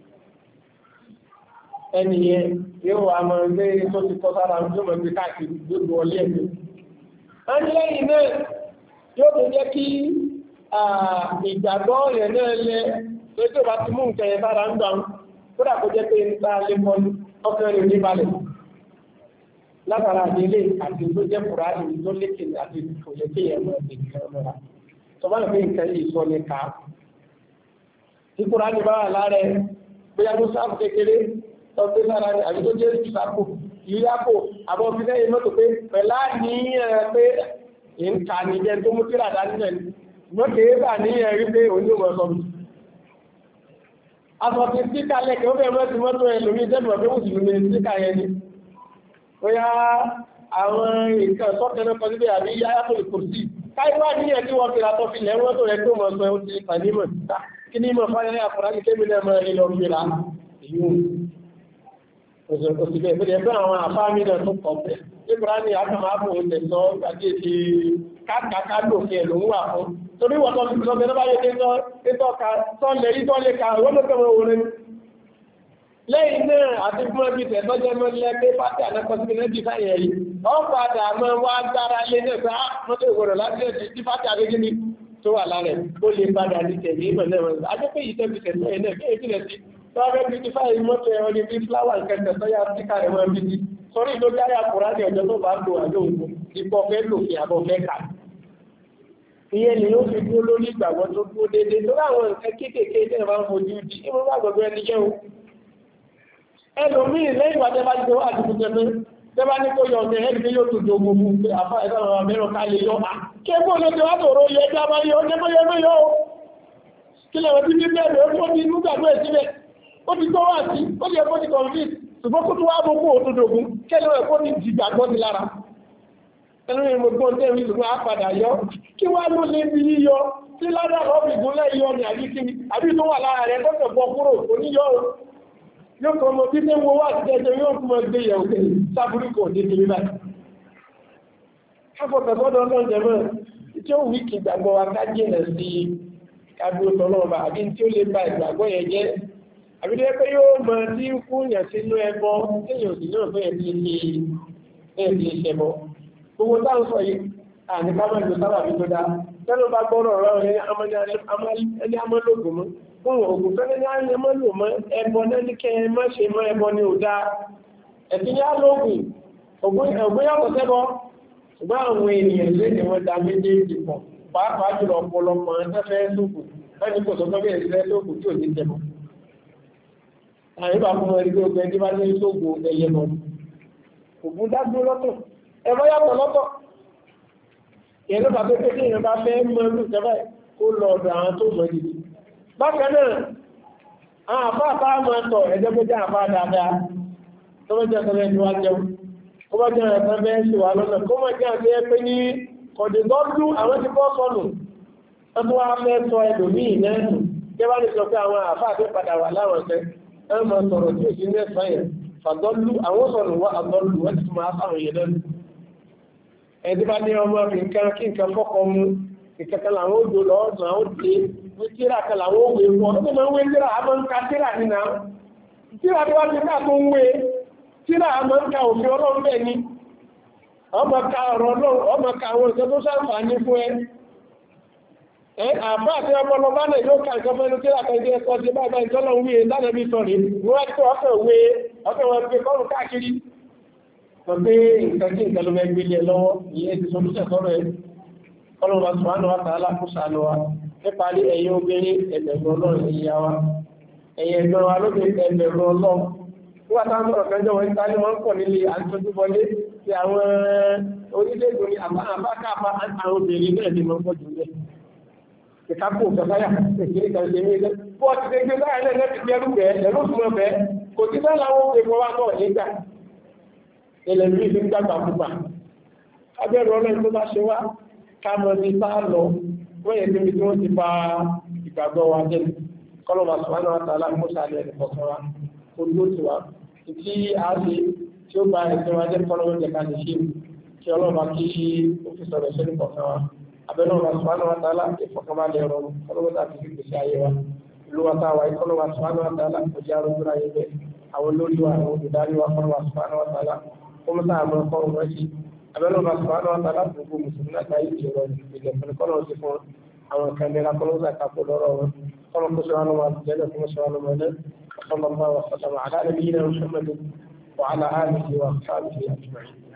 ẹniyẹ yóò wà máa ń gbé tó ti kọ́ sára tó mọ̀ gbé káàkiri gbogbo ọlé ẹ̀mí wọ́n lẹ́yìn náà yóò tó jẹ́ kí ìgbàgbọ́ rẹ̀ náà lẹ tó tó bá ti mú nǹkan yẹn sára ń gbà ń kódà kó jẹ́ pé ń ta lé mọ́ ọkàn rẹ̀ ní balẹ̀ látara àdélé àti tó jẹ́ Kùránì tó lékè àti òye kéèyàn mọ́ ìgbìyànjú mọ́ra tó bá lè fi nǹkan yìí sọ ní ká tí Kùránì bá wà láàrẹ bóyá tó sáàpù kékeré tọ́gbé lára rẹ̀ àbí tó jẹ́ ìsàpù ìyápò àbọ̀ fífẹ́ yìí mọ́tò pé pẹ̀lá ní ẹ̀ pé ìǹkà ní jẹ́ tó mú tíra dání rẹ̀ mọ́tò bà ní ẹ̀rí pé onímọ̀ sọ mi. aṣọ ti síkà lẹ́kẹ̀ ó fẹ́ mọ́tò mọ́tò ẹ̀ lómi jẹ́bùrọ̀ pé mùsùlùmí síkà yẹn ni bóyá àwọn nǹkan sọ́kẹ́rẹ́ kan síbẹ̀ àbí yáyá tó lè kò sí káyíwá ní ẹ̀ tí wọ́n fi ra tọ́ fi lẹ́ mọ́tò rẹ̀ tó mọ̀ sọ ẹ̀ ó ti pàdé mọ̀ kí ní mọ̀ fáyẹ́ àfúrásí kébì náà mọ̀ ilọ̀ fìlà yóò òsìlẹ̀ ìpínlẹ̀ ẹgbẹ́ àwọn àfáàmì náà tó kọ̀ pẹ̀ nígbà ní àtàmàbò ilẹ̀ sọ àti èdè káàkàkà lòfin ẹ̀ ló ń wà fún torí wọ́n tọ́ lọ bẹ̀rẹ̀ báyé tọ́lẹ̀ rí tọ́lẹ̀ ká wọ́n ló kẹ́wọ́ orin lẹ́yìn náà àti fún ẹbí tẹ̀ tọ́jẹ́ mọ́ lẹ́gbẹ́ pàtẹ́ àlẹ́kọ̀ọ́sí lẹ́bí fáyẹ̀ yìí wọ́n padà mọ́ wá gbára lé náà pé á mọ́tò ìwòrò láti ẹ̀ tí pàtẹ́ àgẹ́gẹ́ ni tó wà lára ó lè padà ní tẹ̀lé ìmọ̀ náà wọ́n adé pé ìtẹ́bí tẹ̀lé ẹ̀ náà kéèké rẹ̀ sí tó wá fẹ́ bí ti fáyé mọ́tò ẹ̀rọ ní bí fúláwà kẹsẹ̀ tó yá sí kárẹ̀ mọ́ bí ti sọrí ló jáyà kùránì ọjọ́ tó bá lò àjọ òkú ipò fẹ́ lò fi àbọ̀ fẹ́ kà. Ìyẹn ni ó fi dúró lórí ìgbàgbọ́ tó dúró déédéé tó láwọn nǹkan kéékèèké tẹ̀ máa ń fojú di ìmọ̀ bá gbogbo ẹni jẹ́ o. Ẹlòmíì lẹ́yìn ìwà tẹ́ bá ti wá àdúgbò tẹ́lẹ̀ tẹ́ bá ní kó yọ ọ̀sẹ̀ ẹni pé yóò tún do gbogbo pé àfa ẹ̀ka àwọn mẹ́rin ká lè yọ à. Kébù ló ti wá tòrò yẹ kí a máa yọ ọjọ́ mọ́yọ́ mọ́yọ́ o. Kí lè wọ́n ti ní bẹ́ẹ̀ ó ti inú gbàgbọ́ ẹ̀ sílẹ̀ ó ti tó wá sí ó ti yẹ kó ti kọ̀ǹfì ṣùgbọ́n kó tó wá gbogbo òtúndògún kẹ́lẹ́ ẹ̀kọ́ ti di gbàgbọ́ ti lára. Ẹnu ni mo gbọ́n tẹ́ ìwé ìgbìmọ̀ àpàdà yọ kí wá ló lé bí yíyọ tí ládàá lọ́ọ̀bì gúnlẹ̀ yọ ni àbí kíni àbí tó wà lára rẹ̀ tó tẹ̀ bọ́ kúrò oníyọ o. Yóò kọ́ ọmọ títí wo wá àti ẹjọ́ yóò fún ọ gbé yẹ̀wò pé sábúrú kò dé kiri báyìí. Káfọ̀tẹ̀sọ́dọ̀ náà jẹ̀mọ́ tí ó wí kì gbàgbọ́ wa ká jìnà sí kábíyó tọ́lọ́ọ̀bà àbí tí ó lè ba ìgbàgbọ́ yẹn jẹ́. Àbí tó yẹ pé yóò mọ tí ń kú yàn sínú ẹbọ téèyàn sì náà fẹ́ẹ̀ fi ṣe fẹ́ẹ̀ fi ṣe bọ. Gbogbo táwọn sọ yìí àní ká máa lò sábà fi tó dáa. Tẹ́lẹ̀ bá gbọ́rọ̀ ọ̀rọ̀ ẹni amọ́lógún mọ́. Fún ògùn fẹ́lẹ́ ní àárín ẹmọ́ lò mọ́ ẹbọ náà ní kẹ́ ẹmọ́ ṣe mọ́ ẹbọ ní òdá. Ẹ̀sìn yá lóògùn, ògùn yàtọ̀ sẹ́bọ. Ṣùgbọ́n àwọn ènìyàn lé ní wọ́n da méjèèjì pọ̀. Pàápàá jùlọ ọ̀pọ̀lọpọ̀ ẹ̀fẹ́ sókù. Wọ́n ní kò sọ fẹ́ bẹ́ẹ̀ sílẹ̀ sókù tí ò ní jẹmọ́. Àyíbá fún ẹni pé ogun ẹni bá ní sóògùn ẹyẹ mọ́. Ògùn dágbó lọ́tọ̀. Ẹbọ yàtọ̀ lọ́tọ̀. Ìyẹn ló bá pé pé kí èèyàn bá fẹ́ mọ́ ẹlú ìjọba kó lọ ọ̀dọ̀ àwọn tó mọ̀ nìyí. Bákan náà, àwọn àfáà bá máa tọ̀ ẹjọ́ pé jẹ́ àfáà dáadáa tó mọ́ jẹ́ ọ̀sán ẹni wá jẹun. Ó bá jẹ́ ọ̀sán bẹ́ẹ̀ sí wà lọ́nà. Kó mọ̀ jẹ́ àti ẹ pé ní kọ̀dẹ̀gọ́dú àwọn ti bọ́ sọnù. Wọ́n tún wá fẹ́ sọ ẹlòmíì lẹ́nu. Jẹ́ bá lè sọ pé àwọn àfáà tó padà wà láwọn ọ̀sẹ̀. Ẹ máa sọ̀rọ̀ tí ò sí mẹ́fà yẹn. Fàdọ́lú àwọn sọ̀rọ̀ wá àdọ́lù wọ́n ti máa fáwọn yẹn lẹ́nu. Ẹni bá ní ọmọ nǹkan kí nǹkan fọ́kọ mu, ìkẹ̀kẹ́ làwọn ó dò lọ́ọ̀dùn àwọn òdè wí tíra kan làwọn òwe wọn tó máa ń wé tíra àmọ́ ń ka tíra nínú àwọn tíra tó wá ti ká tó ń wé tíra àmọ́ ń ka òfin ọlọ́run bẹ́ẹ̀ ni ọmọ ka ọ̀rọ̀ ọlọ́run ọmọ ka àwọn ìṣẹ́ tó ṣàǹfààní fún ẹ ẹ àbá àti ọmọ ọlọ́ba náà yóò ka nǹkan fẹ́nu tíra kan ilé ẹ̀kọ́ ti báyìí ìtọ́lọ́ wí ẹ lánàá bí sọ̀rí wọ́n wá tó ọ̀fẹ́ wé ọ̀fẹ́ wọn fi kọ́rù káàkiri sọ pé nǹkan kí nǹkan ló fẹ́ gbélé lọ́wọ́ ìyẹn ti sọ ọlọ́run subhanahu wa ta'ala kó ṣàánú wa níparí ẹ̀yin obìnrin ẹ̀bẹ̀rún ọlọ́run ìyá wa ẹ̀yin ẹ̀gbọ́n wa lóbìnrin ẹ̀bẹ̀rún ọlọ́run nígbà táwọn sọ̀rọ̀ kẹjọ wọn ìtàlẹ́ wọn pọ̀ nílé àtúntúbọlé ti àwọn orílẹ̀-èdè ní àbákáàbá àwọn obìnrin náà ní mọ́pọ̀ jù lẹ̀ ìkápò kẹfàyà kékeré kan ṣe ní ilẹ̀ bó ti ṣe gbé báyìí lẹ́lẹ́ ti gbẹrú bẹ́ẹ̀ lẹ́rú fún ọbẹ̀ kò sí bẹ́ẹ̀ làwọn òkè fọwọ́ náà nígbà ilẹ̀ mi fi ń gbàgbà púpà abẹ́rù ọlọ́run tó bá ṣe wá káàmọ̀ ní sáà lọ wọ́n yẹ níbi tí wọ́n ti fa ìgbàgbọ́ wa jẹ́ kọlọ́mà subhanahu wa ta'ala mọ́sàlẹ̀ ẹ̀kọ̀kan wa olú ti wa tí a ṣe tí ó bá ẹ̀sẹ̀ wa jẹ́ kọlọ́mà jẹ́ ká lè ṣe kí ọlọ́mà kí ó fi sọ̀rọ̀ ṣe nìkọ̀kan wa abẹ́lọ́mà subhanahu wa ta'ala ìfọ̀kànbalẹ̀ ọ̀rọ̀ kọlọ́mà tàbí fi pèsè ayé wa ìlú wa táwa kọlọ́mà subhanahu wa ta'ala kò jẹ́ arúgbó ayé bẹ́ẹ̀ àwọn olórí wa àwọn olùdarí wa kọlọ́mà subhanahu wa ta'ala kó mọ́ sáà mọ́ ọkọ̀ wọn sí abẹ́lọ́mà subhanahu wa ta'ala gbogbo mùsùlùmí náà táyé ìṣòro ìpìlẹ̀ fún kọ́lọ́ sí fún àwọn kan lera kọ́lọ́ sí àkàkọ́ lọ́rọ̀ wọn kọ́lọ́ kó sọ wọn wọn jẹ́lẹ̀ fún sọ wọn wọn náà sallallahu wa sallam ala nabiyyina Muhammadin wa ala alihi wa sahbihi ajma'in.